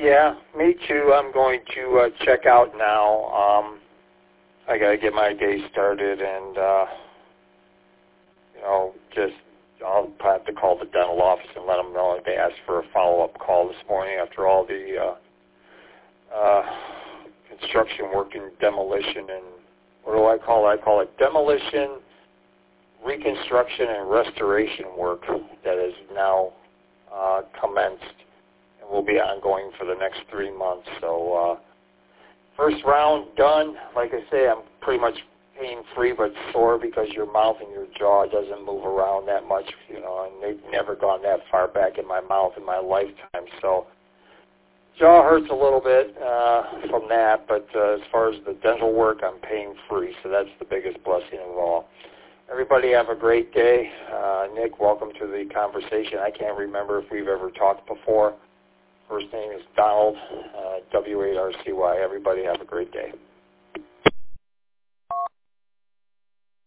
Yeah, me too. I'm going to check out now. I got to get my day started, and just I'll have to call the dental office and let them know. They asked for a follow-up call this morning after all the construction work and demolition, and what do I call it? I call it demolition, reconstruction, and restoration work that is now commenced and will be ongoing for the next 3 months. So first round done. Like I say, I'm pretty much pain-free but sore because your mouth and your jaw doesn't move around that much, and they've never gone that far back in my mouth in my lifetime. So jaw hurts a little bit from that, but as far as the dental work, I'm pain-free, so that's the biggest blessing of all. Everybody have a great day. Nick, welcome to the conversation. I can't remember if we've ever talked before. First name is Donald, W-A-R-C-Y. Everybody have a great day.